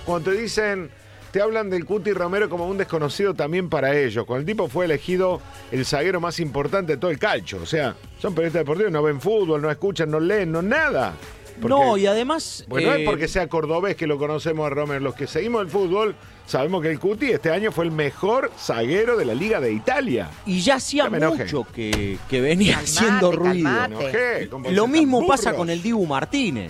cuando te dicen, te hablan del Cuti Romero como un desconocido también para ellos. Cuando el tipo fue elegido el zaguero más importante de todo el calcio. O sea, son periodistas deportivos, no ven fútbol, no escuchan, no leen, no nada. Porque, no, y además... Bueno, no es porque sea cordobés que lo conocemos a Romero. Los que seguimos el fútbol sabemos que el Cuti este año fue el mejor zaguero de la Liga de Italia. Y ya hacía mucho que venía haciendo ruido. Lo mismo pasa con el Dibu Martínez.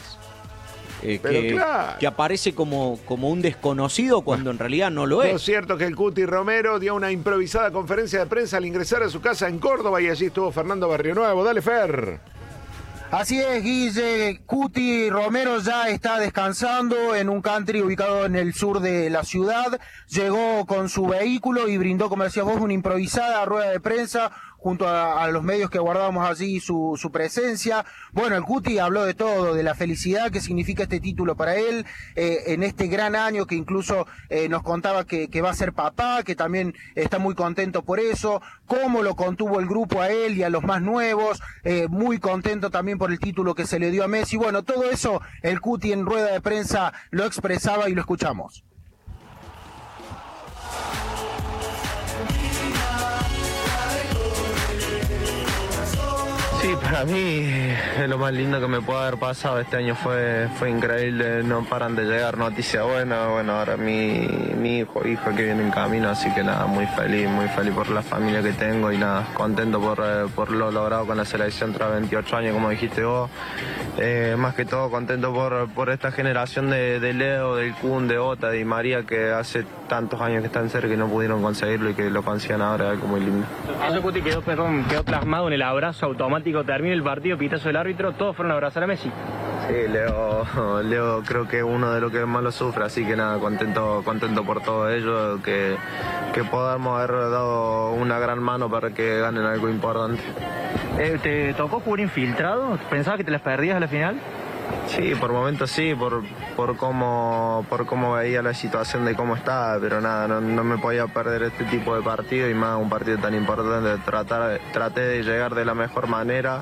Que aparece como un desconocido cuando en realidad no lo es. Lo cierto es que el Cuti Romero dio una improvisada conferencia de prensa al ingresar a su casa en Córdoba y allí estuvo Fernando Barrionuevo. Dale, Fer. Así es, Guille. Cuti Romero ya está descansando en un country ubicado en el sur de la ciudad. Llegó con su vehículo y brindó, como decías vos, una improvisada rueda de prensa junto a los medios que guardábamos allí su presencia. Bueno, el Cuti habló de todo, de la felicidad que significa este título para él, en este gran año que incluso nos contaba que va a ser papá, que también está muy contento por eso, cómo lo contuvo el grupo a él y a los más nuevos, muy contento también por el título que se le dio a Messi. Bueno, todo eso el Cuti en rueda de prensa lo expresaba y lo escuchamos. Sí, para mí es lo más lindo que me puede haber pasado. Este año fue increíble, no paran de llegar noticias buenas. Bueno, ahora mi hijo que viene en camino, así que nada, muy feliz por la familia que tengo y nada, contento por lo logrado con la selección tras 28 años, como dijiste vos. Más que todo contento por esta generación de Leo, del Kun, de Ota, de María, que hace tantos años que están cerca y no pudieron conseguirlo y que lo consigan ahora, es algo muy lindo. Eso, Cuti, quedó plasmado en el abrazo automático, termina el partido, pitazo del árbitro, todos fueron a abrazar a Messi. Sí, Leo creo que es uno de los que más lo sufre, así que nada, contento por todo ello, que podamos haber dado una gran mano para que ganen algo importante. ¿Te tocó jugar infiltrado? ¿Pensabas que te las perdías a la final? Sí, por momentos sí, por cómo veía la situación de cómo estaba, pero nada, no me podía perder este tipo de partido y más un partido tan importante. Traté de llegar de la mejor manera.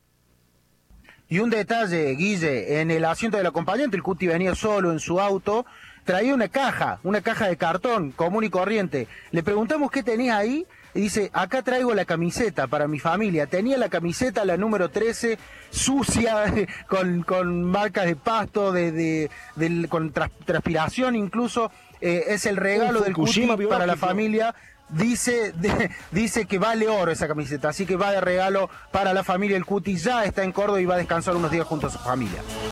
Y un detalle, Guille, en el asiento del acompañante, el Cuti venía solo en su auto, traía una caja de cartón común y corriente. Le preguntamos qué tenía ahí y dice, acá traigo la camiseta para mi familia. Tenía la camiseta, la número 13, sucia, con marcas de pasto, con transpiración incluso. Es el regalo del Cuti para la familia. Dice que vale oro esa camiseta, así que va de regalo para la familia. El Cuti ya está en Córdoba y va a descansar unos días junto a su familia.